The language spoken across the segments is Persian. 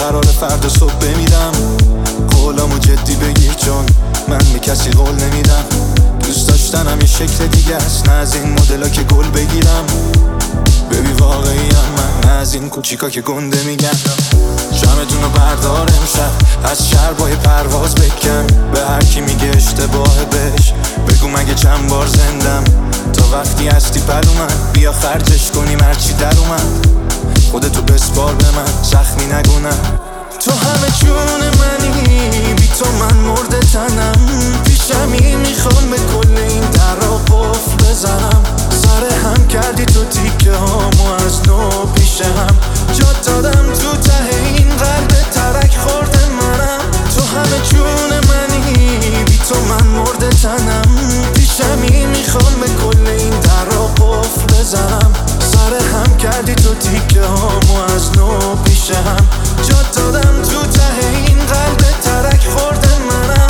قرار فردا صبح بمیرم. قولامو جدی بگیر چون من به کسی قول نمیدم. دوست داشتنم یه شکل دیگه است، نه از این مدلا که گل بگیرم. ببی واقعیم من، نه از این کوچیکا که گنده میگن. شمتونو بردار امشب، از شربای پرواز بکن. به هر کی میگه اشتباه بهش بگو مگه چند بار زندم. تا وقتی هستی پلومن، بیا خرجش کنیم هرچی در اومد. خودتو بسپار به من، زخمی نگونم. تو همه جون منی، بی تو من مرده تنم. پیشمی میخوام به کل این در را قفل بزنم. سر هم کردی تو تیکه هامو از نو پیش هم. جات دادم تو ته این قلب ترک خورده منم. تو همه جون منی، بی تو من مرده تنم. پیشمی میخوام به کل این در را قفل بزنم. سر هم کردی تو تیکه هامو از نو پیش هم. جات دادم تو ته این قلب ترک خورده منم.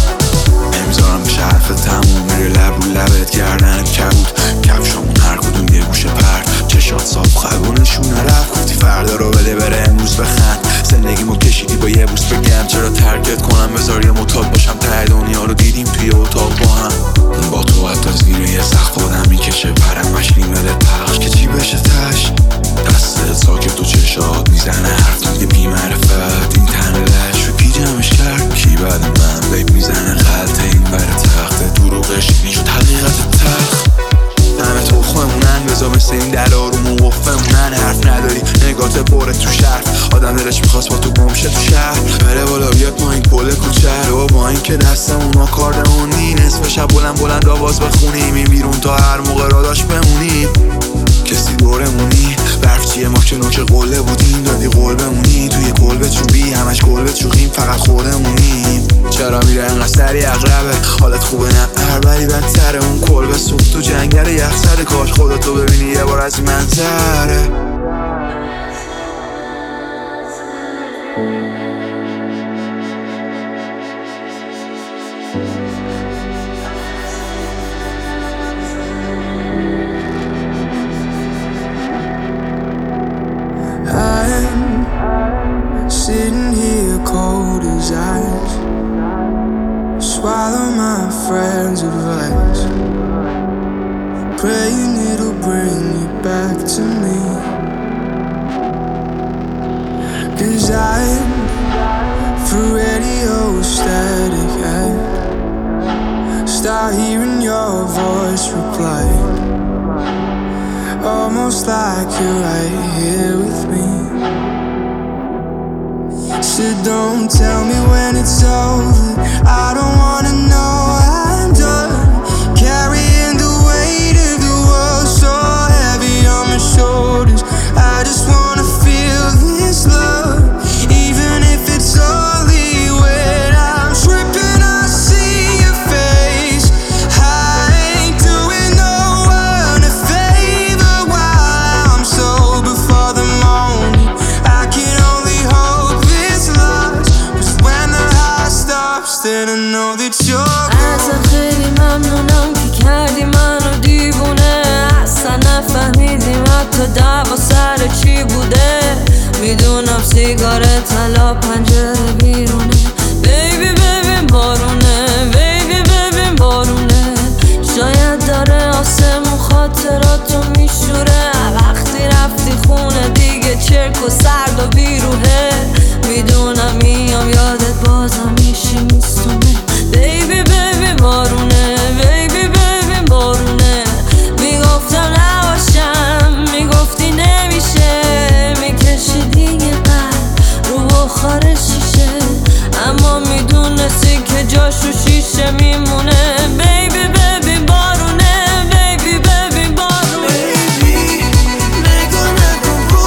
نمیذارم بشه حرف تموم، میره لب رو لبت گردنت کبود. کفشامون هر کدوم یه گوشه پرد، چشات صاف خلبونشون نرفت. گفتی فردا رو بده بره امروز بخند. زندگیمو کشیدی با یه بوس بگم چرا ترکت کنم. بذار یه معتاد باشم ته دنیا رو دیدیم توی اتاق با هم. با تو حتی زیر یه سقف آدم میکشه پرم مشکیم بده پخش که چی بشه تش. دستت ساکت و چشات میزنه حرف میگه بی معرفت. این تن لش رو کی جمعش کرد، کی بعد من بیب میزنه غلطه این بر تخت. دروغش نیشو حقیقت تلخ. همه تخممونن بذار مثل این دلارو موقفمونن. حرف نداری نگات بره تو شهر، آدم دلش میخواست با تو گمشه تو شهر. بره بالا بیاد ما این گل کوچه رو، با این که دستمون ها کاردمونی. نصف شب بلند آواز بخونیم این بیرون تا هر موقع را داشت بمونیم. کسی دورمونی برف چیه ما که نوک قله بودیم. دادی قول بمونی توی کلبه چوبی، همش کلبه چوخیم فقط خودمونیم. چرا میره انقدر سری اغربه حالت خوبه نه ولی بدتره. اون کلبه سوخت تو جنگل یخزده، کاش خودتو ببینی یه بار از این منظره. Sitting here cold as ice, swallow my friend's advice, praying it'll bring you back to me. 'Cause I'm for radio static. I start hearing your voice reply, almost like you're right here with me. So don't tell me when it's over, I don't wanna know. I'm done carrying the weight of the world so heavy on my shoulders. I just wanna feel this love, even if it's only when I'm tripping I see your face. I ain't doing no one a favor while I'm sober for the moment. I can only hope this lasts, 'cause when the high stops then I know that you're ازت خیلی ممنونم که کردی منو دیوونه. اصلا نفهمیدیم حتی دعوا سر چی بوده. میدونم سیگارت طلا پنجره بیرونه. بیبی ببین بارونه، بیبی ببین بارونه. شاید داره آسمون خاطراتو میشوره. وقتی رفتی خونه دیگه چرک و سرد و بیروحه. میدونم میام یادت بازم میشی میستونه. بیبی ببین بارونه، بیبی ببین بارونه. میگفتم نباشم، میگفتی نمیشه. میکشیدی یه قلب رو بخار شیشه، اما میدونستی که جاشو شیشه میمونه. بیبی ببین بارونه، بیبی ببین بارونه. Baby, نگاه نکن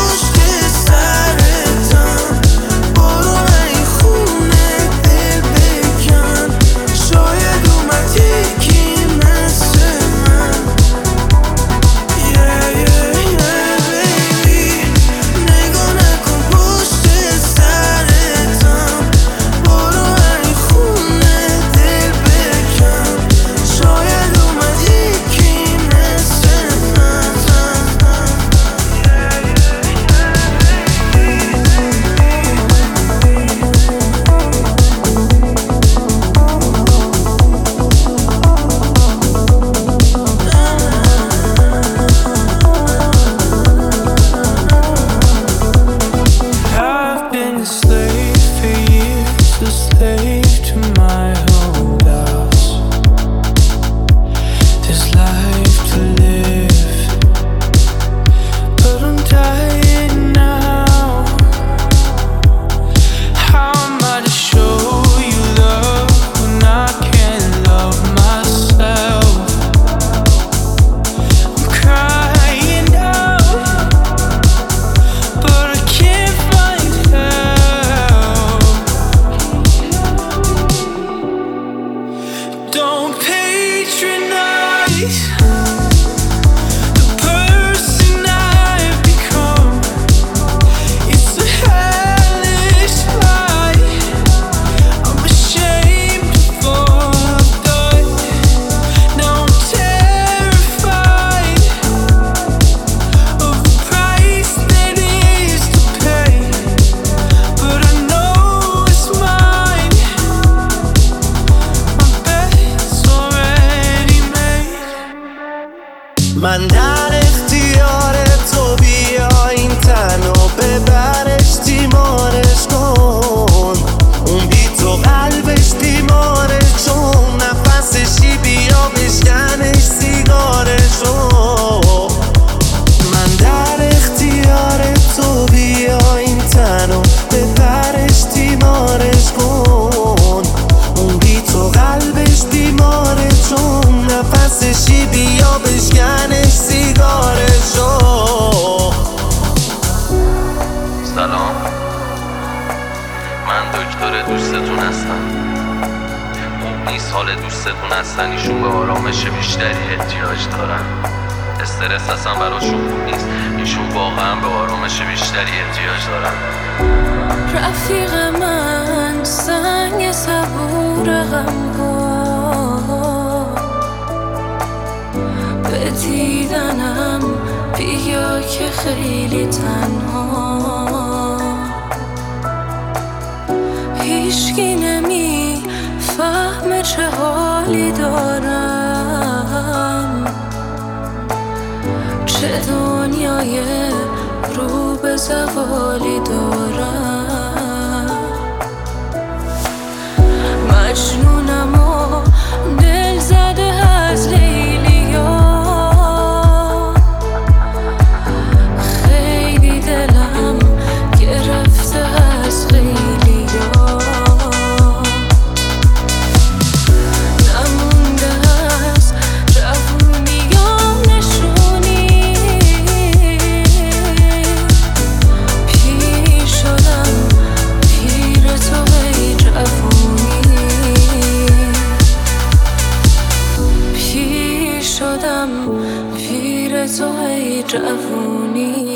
سلام، من دکتر دوستتون هستم. خوب نیست حال دوستتون هستن، ایشون به آرامش بیشتری احتیاج دارن. استرس اصلا براشون خوب نیست، ایشون واقعا به آرامش بیشتری احتیاج دارن. رفیق من سنگ صبور غم‌ها، به دیدنم بیا که خیلی تنها، هیچکی نمی فهم چه حالی دارم، چه دنیای رو به زوالی دارم. مجنونم و دل زده از لیلیا، خیلی دلم گرفته از خیلیا، نمونده از جوونیام نشونی، پیر شدم پیر تو ای جوونی، پیر شدم پیر تو ای جوونی.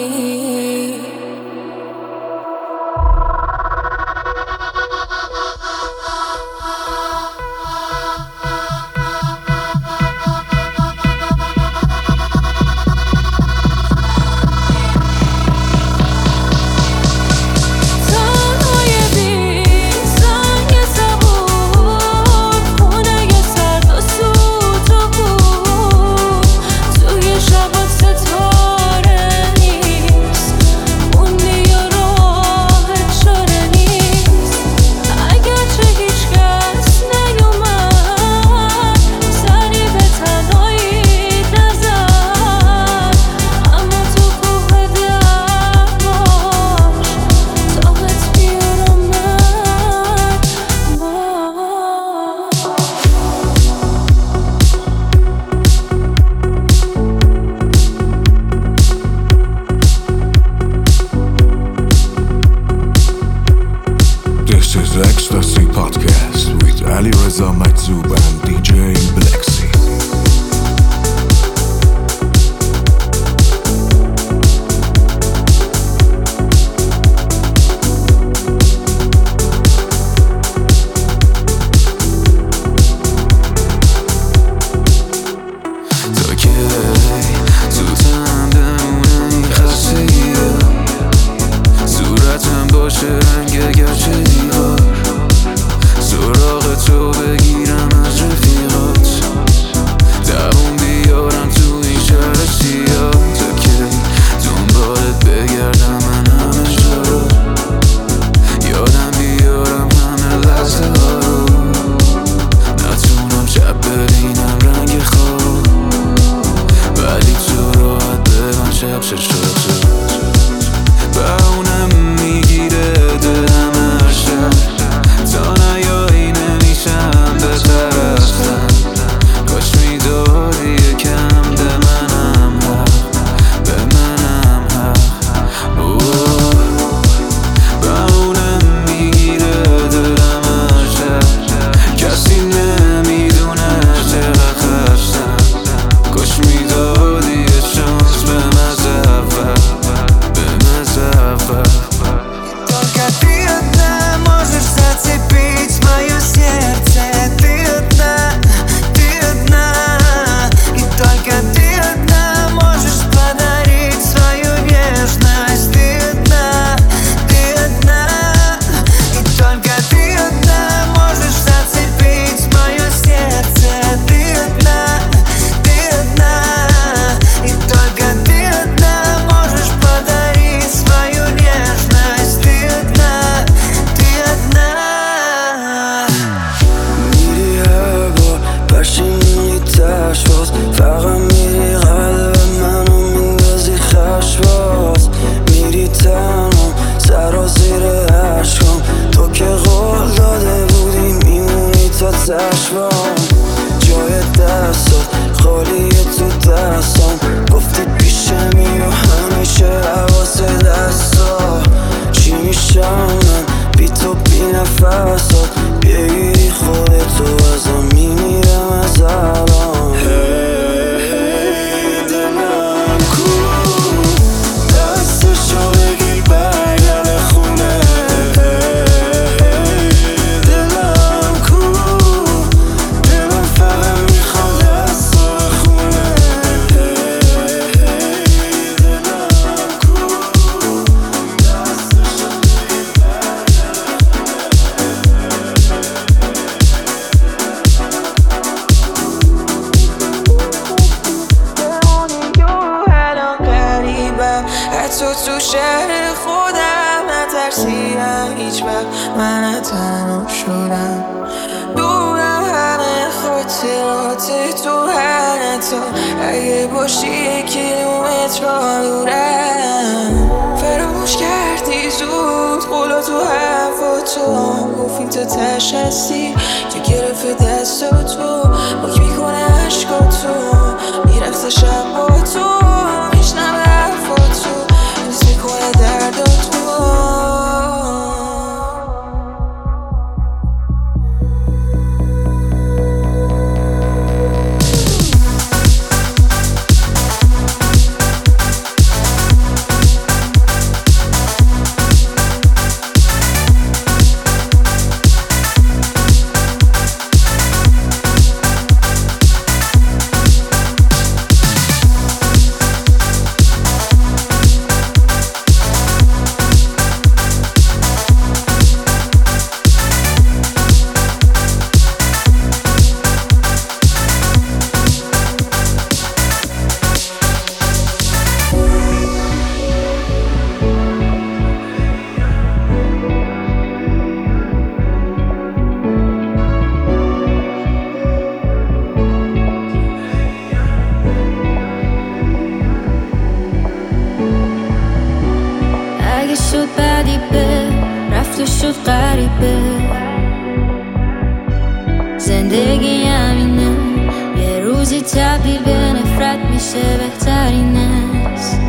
This is Ecstasy Podcast with Ali Reza Maizub and DJ Blacksy. تا که تو تنم بمونه این خستگیه، صورتم باشه رنگ گرچه دیوار، سراغ تو بگیرم از رفیقات، شهر خودم نترسیدم هیچ وقت من تنها شدم دورم همه خاطرات تو حتی اگه باشی 1 کیلومتر دورم فراموش کردی زود قولا تو هوا تو گفتیم تا تش هستی که گرفت دستاتو باک میکنه عشقاتو میرقصه شب با تو میشنم حرفاتو حس میکنه درداتو شد بدیبه رفت و شد غریبه زندگی همینه یه روزی تبدیل به نفرت میشه بهترین است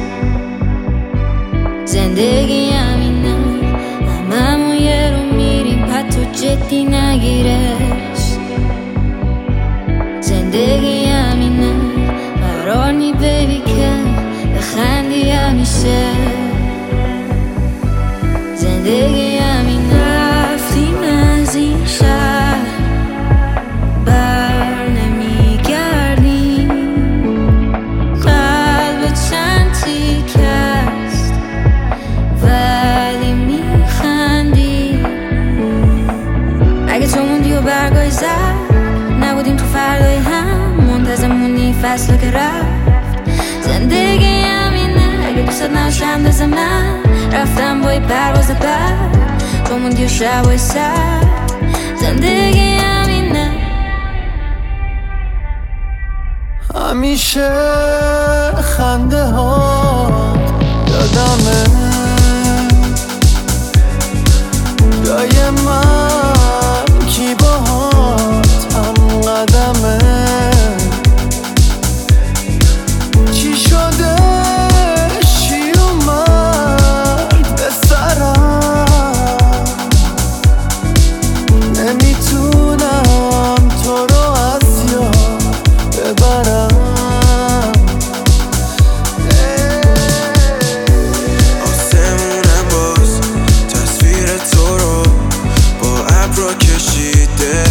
زندگی همینه هممون یه رو میریم حتی جدی نگیرش زندگی همینه قرار نی بیبی که بخندی همیشه زندگی همین رفتیم از این شهر بر نمیگردیم قلب چند تیکست ولی میخندیم اگه تو موندی و برگای زد نبودیم تو فردای هم منتظمونی فصل که رفت زندگی همینه اگه دوست نشم دست من رفتم با یه پرواز بعد تو موندی و شبای سر زندگی همینه همیشه خنده ها یادمه جای من کی باهات هم قدمه چی شده نمیتونم تو رو از یاد ببرم آسمونم باز تصویر تو رو با ابرا کشیده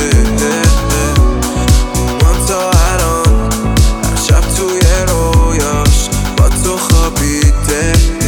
اومم تا الان هر شب توی رویاش با تو خوابیده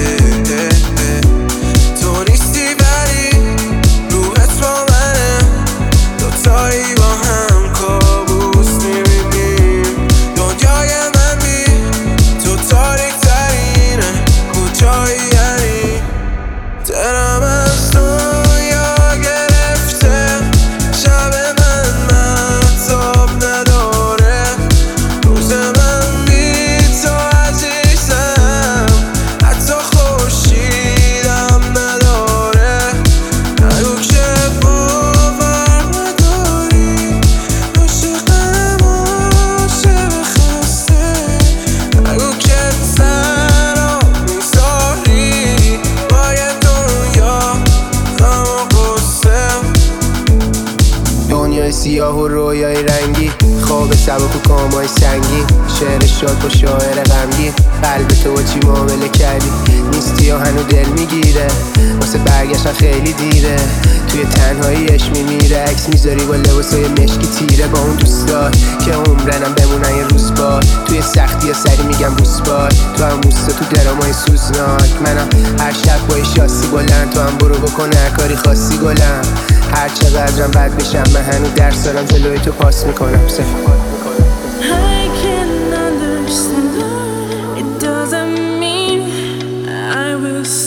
تو نیستی ولی روحت با منه دوتایی با هم کابوس میبینیم دنیای من بی تو تاریک ترینه کجایی یعنی دلم از دنیا گرفته شب من مهتاب نداره روز من بی تو عزیزم حتی خورشیدم نداره نگو که باور نداری عاشقم عاشق خسته نگو که تنها میذاری با یه دنیا غم و غصه دنیای سیاه و رویای رنگی خواب سبک و کامای سنگی شعر شاد با شاعر غمگین قلب تو با چی معامله کردی نیستی و هنو دل میگیره واسه برگشتن خیلی دیره توی تنهاییش میمیره عکس میذاری با لباسای مشکی تیره با اون دوستات که عمرنم بمونن یه روز بار توی سختی ها سری میگم بوسبار تو هم موستا تو درامای سوزناک منم هر شب با شاسی بلند تو هم برو بکن هر کاری خاصی گلم هر چقدرم بد بشم من هنو درس دارم جلوی تو پاس میکنم I can understand it doesn't mean I will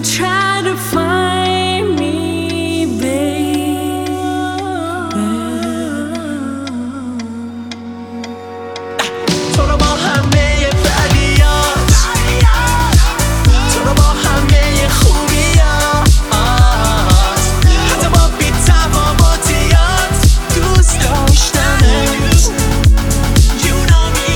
try to find me, baby. تو رو با همه بدیات، تو رو با همه خوبیات، حتی با بی تفاوتیات دوست داشتنت. You know me.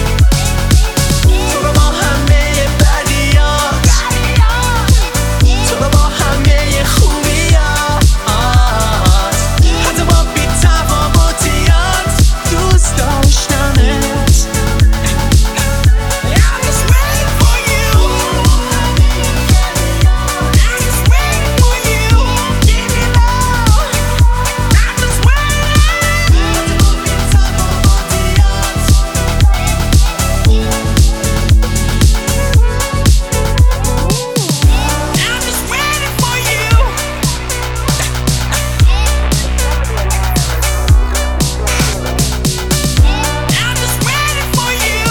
تو رو با همه بدیات، تو رو با همه خوبیات، حتی با بی تفاوتیات دوست داشتنت. I'm just waiting for you. I'm just waiting for you. Give me love. I'm just waiting. I'm just waiting for you. I'm just waiting for you.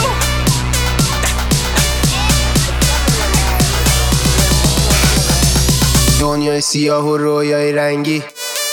دنیای سیاه و رویای رنگی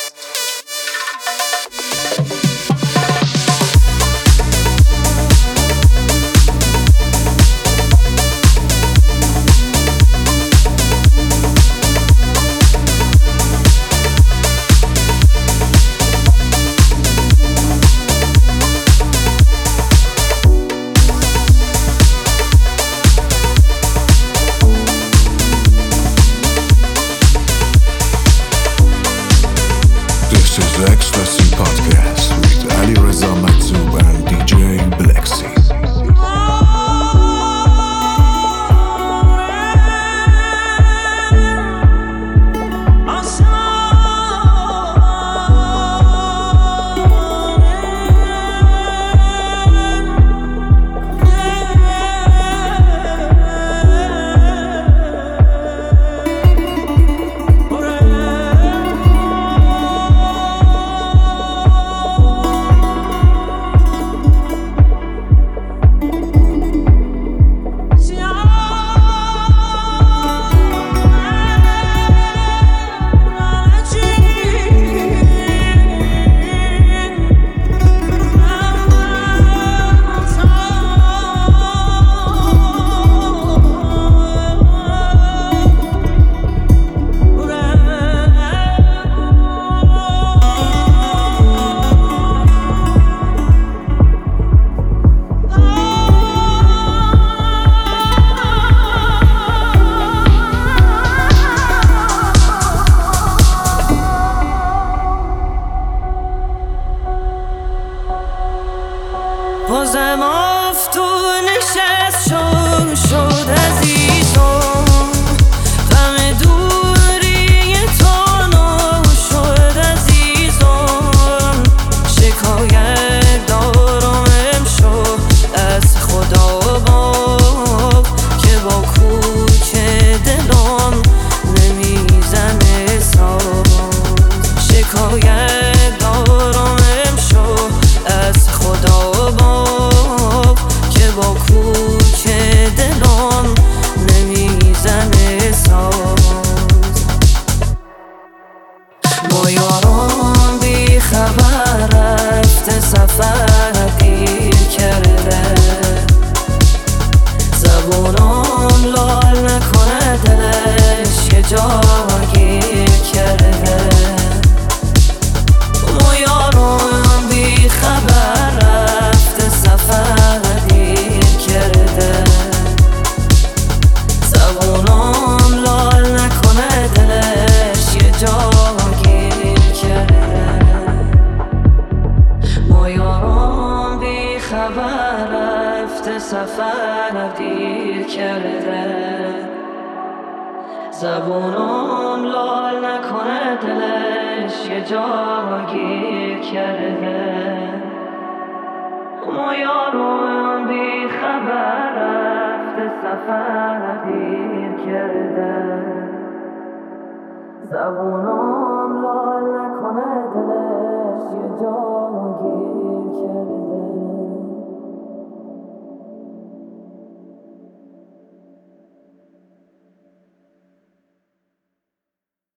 This is Ecstasy Podcast with Ali Reza Matzoub and DJ Blexy. بازم آفتون نشست شد عزیزم، غم دوری تو نو شد عزیزم. شکایت دارم امشب از خدا با که با کوچ دلم نمیزنه ساز. شکایت دارم امشب از خدا با که با کوچ دلم نمیزنه ساز. با یارم بی خبر رفته سفر دیر کرده، زبونم لال نکنه دلش یه جا گیر کرده. با یارم بی خبر رفته سفر دیر کرده، زبونم لال نکنه دلش یه جا گیر کرده. با یارم بی خبر رفته سفر دیر کرده، زبونم لال نکنه دلش یه جا گیر کرده. ما یارم بی خبر رفته سفر دیر کرده، زبونم لال نکنه دلش یه جا گیر کرده.